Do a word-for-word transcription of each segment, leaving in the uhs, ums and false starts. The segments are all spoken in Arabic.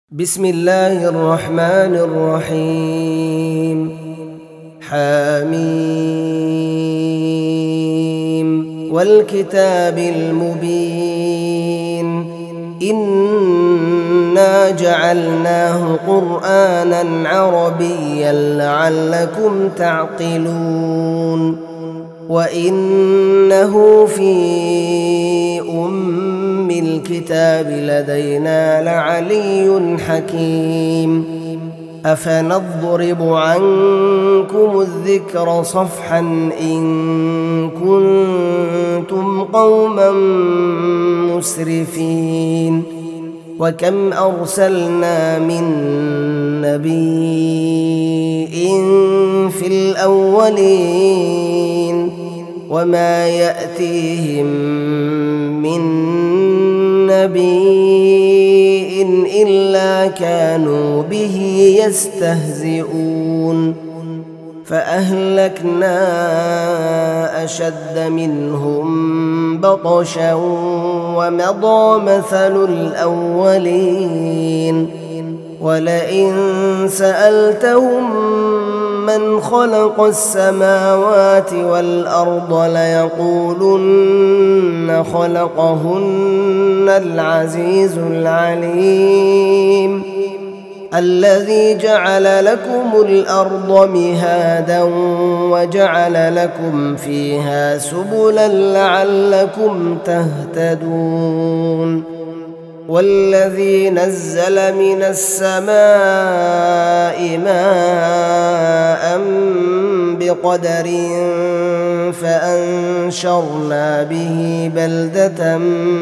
بسم الله الرحمن الرحيم. حميم والكتاب المبين إنا جعلناه قرآنا عربيا لعلكم تعقلون وإنه في أم الكتاب لدينا لعلي حكيم أفنضرب عنكم الذكر صفحا إن كنتم قوما مسرفين وكم أرسلنا من نبي في الأولين وما يأتيهم من نبي إلا كانوا به يستهزئون فأهلكنا أشد منهم بطشا ومضى مثل الأولين ولئن سألتهم من خلق السماوات والأرض ليقولن خلقهن العزيز العليم الذي جعل لكم الأرض مهادا وجعل لكم فيها سبلا لعلكم تهتدون والذي نزل من السماء ماء بقدر فأنشرنا به بلدة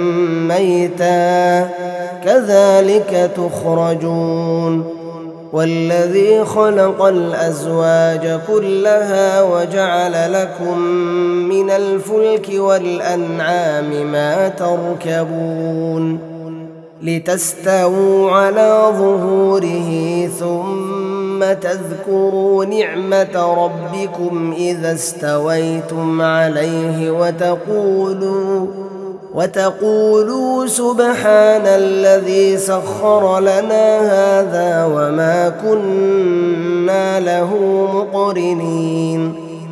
ميتا كذلك تخرجون والذي خلق الأزواج كلها وجعل لكم من الفلك والأنعام ما تركبون لتستووا على ظهوره ثم تذكروا نعمة ربكم إذا استويتم عليه وتقولوا وتقولوا سبحان الذي سخر لنا هذا وما كنا له مقرنين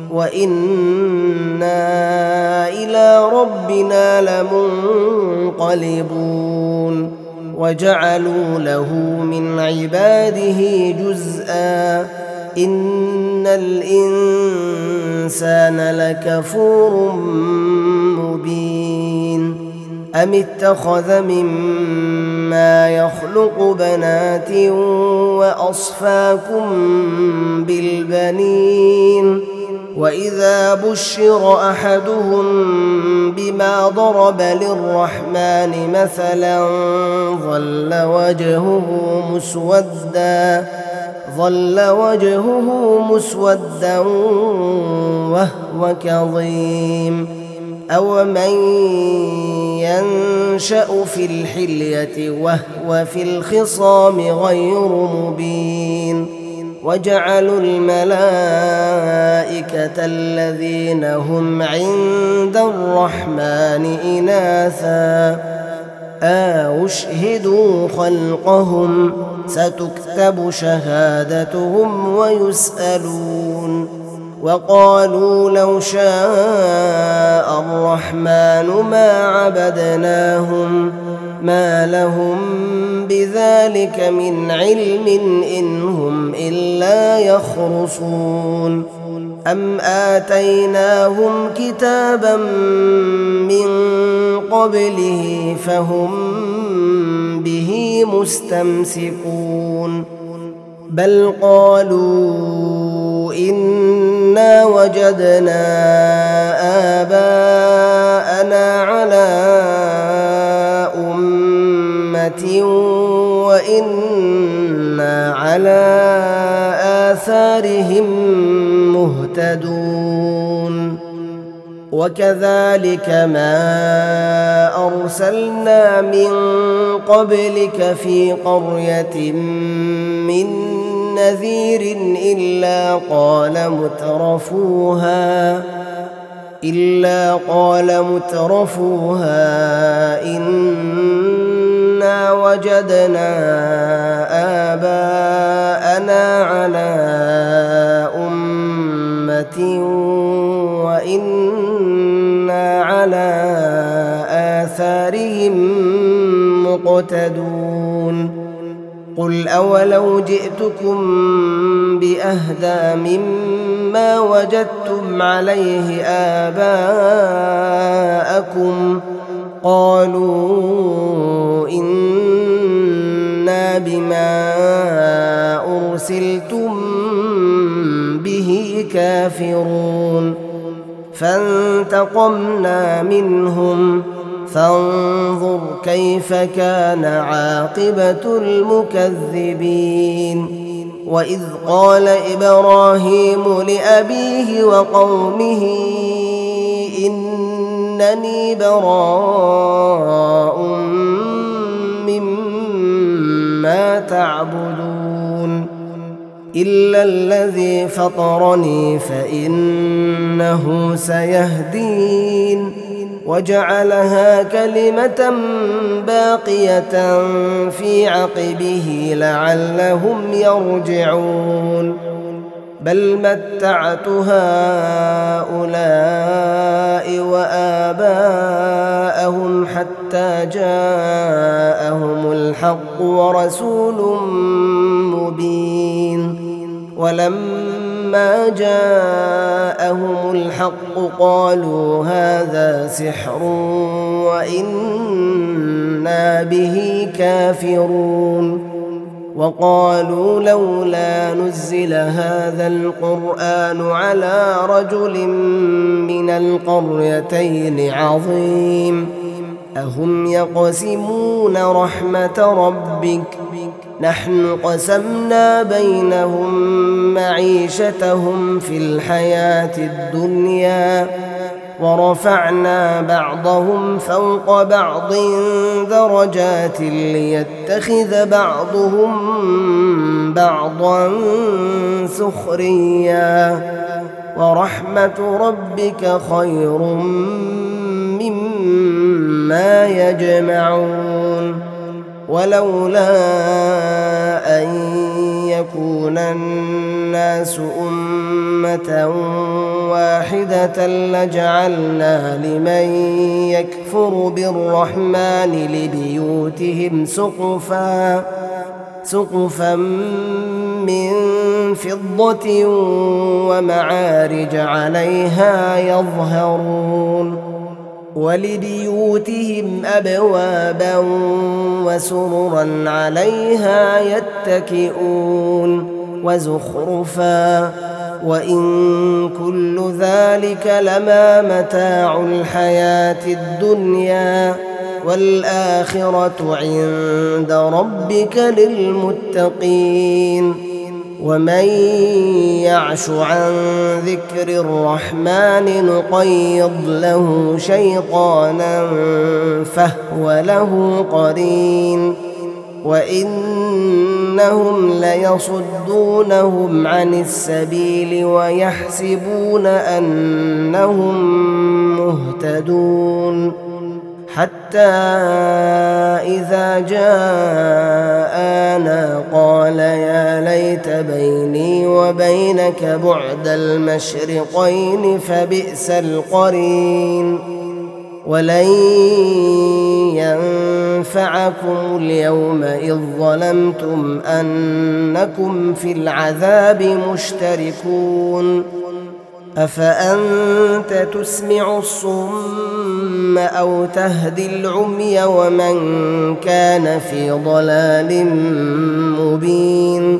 وإنا إلى ربنا لمنقلبون وجعلوا له من عباده جزءا إن الإنسان لكفور مبين أم اتخذ مما يخلق بنات وأصفاكم بالبنين وإذا بشر أحدهم بما ضرب للرحمن مثلا ظل وجهه مسودا ظل وجهه مسودا وهو كظيم أومن ينشأ في الحلية وهو في الخصام غير مبين وجعلوا الملائكة الذين هم عند الرحمن إناثا أشهدوا خلقهم ستكتب شهادتهم ويسألون وقالوا لو شاء الرحمن ما عبدناهم ما لهم بذلك من علم إن هم إلا يخرصون أم آتيناهم كتابا من قبله فهم به مستمسكون بل قالوا إنا وجدنا آباءنا على أمة وإنا على آثارهم مهتدون وكذلك ما أرسلنا من قبلك في قرية من نذير إلا قال مترفوها إلا قال مترفوها إنا إنا وجدنا آباءنا على أمة وإنا على آثارهم مقتدون قل أولو جئتكم بأهدى مما وجدتم عليه آباءكم قالوا إنا بما أرسلتم به كافرون فانتقمنا منهم فانظر كيف كان عاقبة المكذبين وإذ قال إبراهيم لأبيه وقومه إنني براء مما تعبدون إلا الذي فطرني فإنه سيهدين وجعلها كلمة باقية في عقبه لعلهم يرجعون بل متعت هؤلاء وآباءهم حتى جاءهم الحق ورسول مبين ولما جاءهم الحق قالوا هذا سحر وإنا به كافرون وقالوا لولا نزل هذا القرآن على رجل من القريتين عظيم أهم يقسمون رحمة ربك نحن قسمنا بينهم معيشتهم في الحياة الدنيا ورفعنا بعضهم فوق بعض درجات ليتخذ بعضهم بعضا سخريا ورحمة ربك خير مما يجمعون ولولا أن يكون الناس أمة واحدة لجعلنا لمن يكفر بالرحمن لبيوتهم سقفا سقفا من فضة ومعارج عليها يظهرون ولبيوتهم أبوابا وسررا عليها يتكئون وزخرفا وإن كل ذلك لما متاع الحياة الدنيا والآخرة عند ربك للمتقين ومن يعش عن ذكر الرحمن نقيض له شيطانا فهو له قرين وإنهم ليصدونهم عن السبيل ويحسبون أنهم مهتدون حتى إذا جاءنا قال يا ليت بيني وبينك بعد المشرقين فبئس القرين ولن ينفعكم اليوم إذ ظلمتم أنكم في العذاب مشتركون أفأنت تسمع الصم أو تهدي العمي ومن كان في ضلال مبين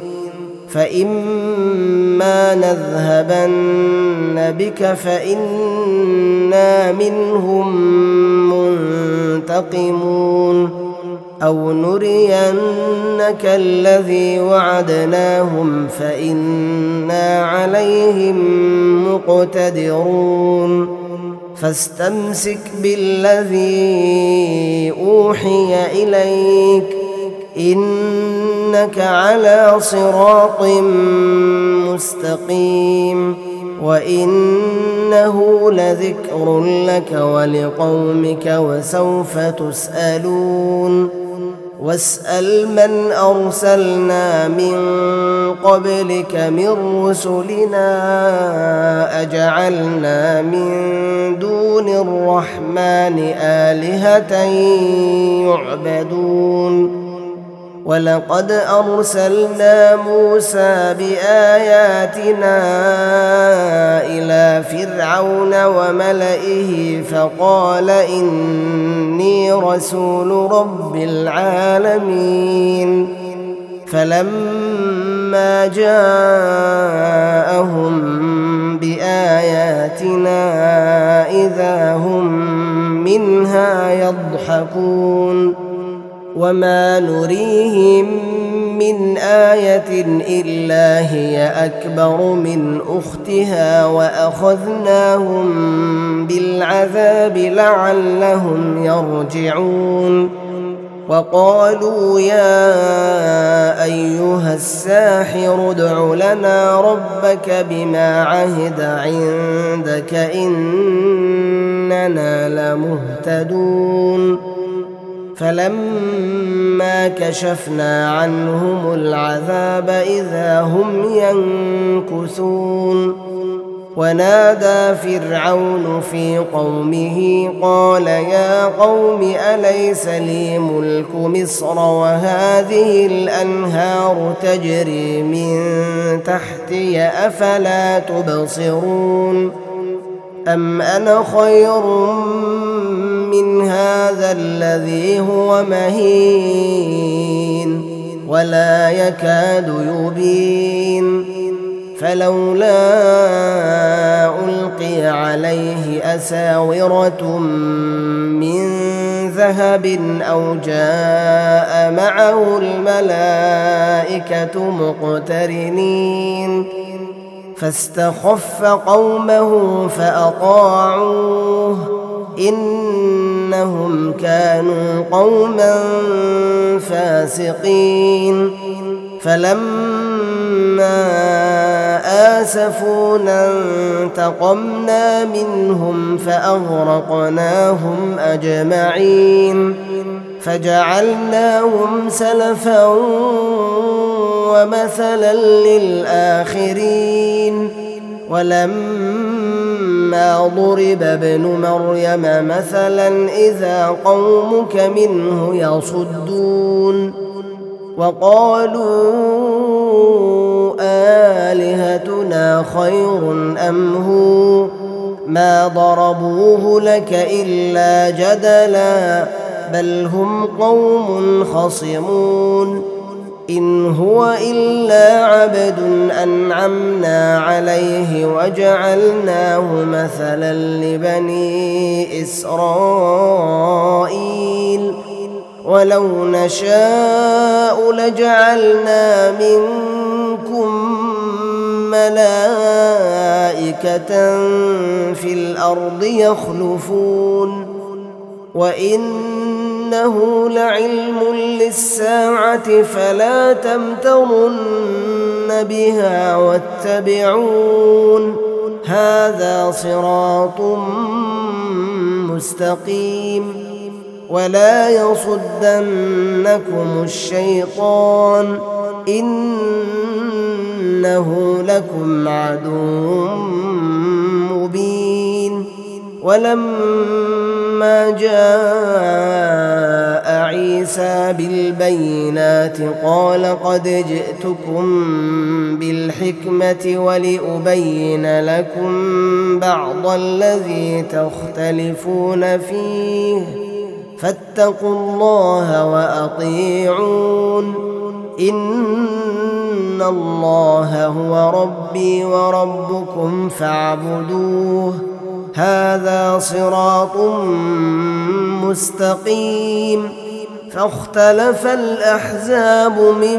فإما نذهبن بك فإنا منهم منتقمون أو نرينك الذي وعدناهم فإنا عليهم مقتدرون فاستمسك بالذي أوحي إليك إنك على صراط مستقيم وإنه لذكر لك ولقومك وسوف تسألون واسأل من أرسلنا من قبلك من رسلنا أجعلنا من دون الرحمن آلهة يعبدون ولقد أرسلنا موسى بآياتنا إلى فرعون وملئه فقال إني رسول رب العالمين فلما جاءهم بآياتنا إذا هم منها يضحكون وما نريهم من آية إلا هي أكبر من أختها وأخذناهم بالعذاب لعلهم يرجعون وقالوا يا أيها الساحر ادع لنا ربك بما عهد عندك إننا لمهتدون فلما كشفنا عنهم العذاب إذا هم ينكثون ونادى فرعون في قومه قال يا قوم أليس لي ملك مصر وهذه الأنهار تجري من تحتي أفلا تبصرون أم أنا خير من هذا الذي هو مهين ولا يكاد يبين فلولا ألقي عليه أساورة من ذهب أو جاء معه الملائكة مقترنين فاستخف قومه فأطاعوه إنهم كانوا قوما فاسقين فلما آسفونا انتقمنا منهم فأغرقناهم أجمعين فجعلناهم سلفا ومثلا للآخرين ولما ضرب ابن مريم مثلا إذا قومك منه يصدون وقالوا آلهتنا خير أم هو ما ضربوه لك إلا جدلا بل هم قوم خصمون إن هو إلا عبد أنعمنا عليه وجعلناه مثلا لبني إسرائيل ولو نشاء لجعلنا منكم ملائكة في الأرض يخلفون وإنه لعلم للساعة فلا تمترن بها واتبعون هذا صراط مستقيم ولا يصدنكم الشيطان إنه لكم عدو مبين ولما جاء عيسى بالبينات قال قد جئتكم بالحكمة ولأبين لكم بعض الذي تختلفون فيه فاتقوا الله وأطيعون إن الله هو ربي وربكم فاعبدوه هذا صراط مستقيم فاختلف الأحزاب من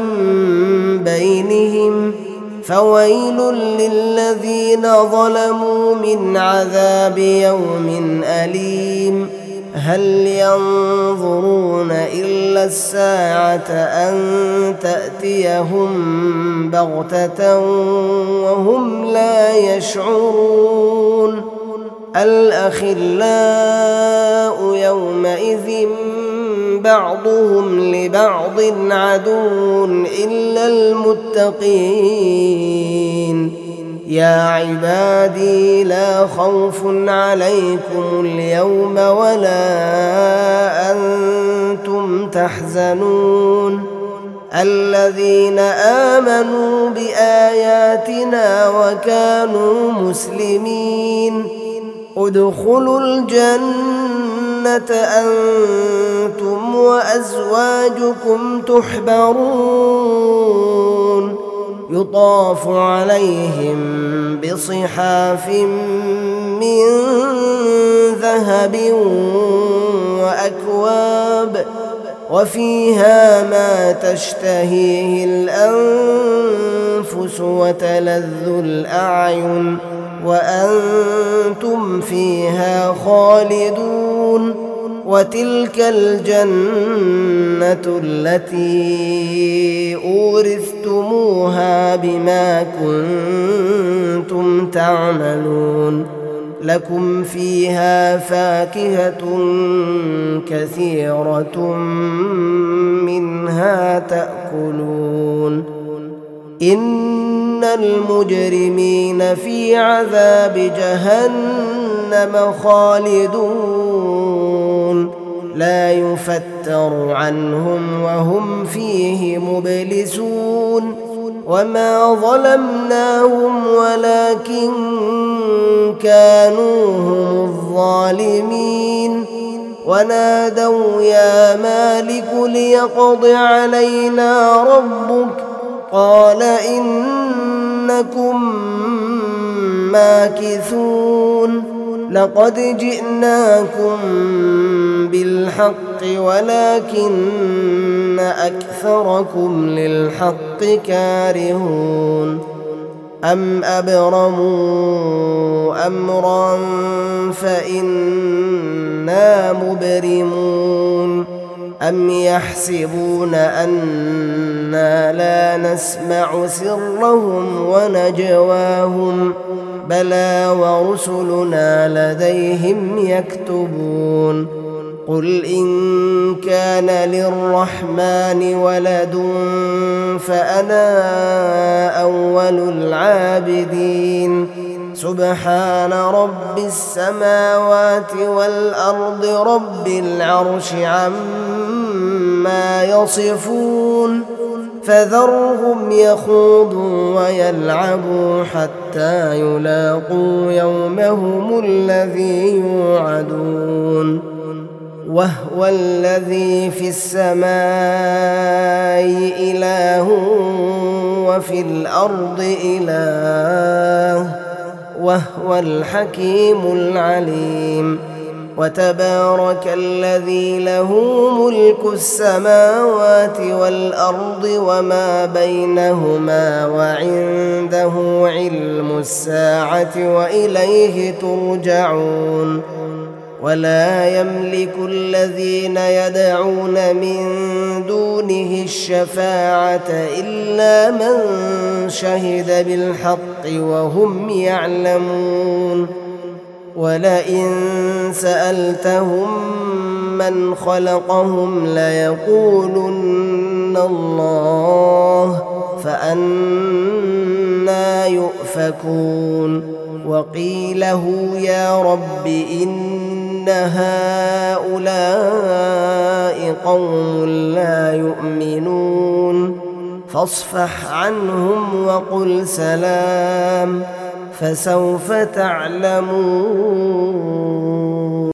بينهم فويل للذين ظلموا من عذاب يوم أليم هل ينظرون إلا الساعة أن تأتيهم بغتة وهم لا يشعرون الأخلاء يومئذ بعضهم لبعض عدو إلا المتقين يا عبادي لا خوف عليكم اليوم ولا أنتم تحزنون الذين آمنوا بآياتنا وكانوا مسلمين ادخلوا الجنة أنتم وأزواجكم تحبرون يطاف عليهم بصحاف من ذهب وأكواب وفيها ما تشتهيه الأنفس وتلذ الأعين وأنتم فيها خالدون وتلك الجنة التي أورثتموها بما كنتم تعملون لكم فيها فاكهة كثيرة منها تأكلون إن المجرمين في عذاب جهنم خالدون لا يفتر عنهم وهم فيه مبلسون وما ظلمناهم ولكن كانوا هم الظالمين ونادوا يا مالك ليقض علينا ربك قال إنكم ماكثون لقد جئناكم بالحق ولكن أكثركم للحق كارهون أم أبرموا أمرا فإنا مبرمون أم يحسبون أنا لا نسمع سرهم ونجواهم بلى ورسلنا لديهم يكتبون قل إن كان للرحمن ولد فأنا أول العابدين سبحان رب السماوات والأرض رب العرش عما يصفون فذرهم يخوضوا ويلعبوا حتى يلاقوا يومهم الذي يوعدون وهو الذي في السماء إله وفي الأرض إله وهو الحكيم العليم وتبارك الذي له ملك السماوات والأرض وما بينهما وعنده علم الساعة وإليه ترجعون ولا يملك الذين يدعون من دونه الشفاعة إلا من شهد بالحق وهم يعلمون ولئن سألتهم من خلقهم ليقولن الله فأنى يؤفكون وقيله يا رب إن هؤلاء قوم لا يؤمنون فاصفح عنهم وقل سلام فسوف تعلمون.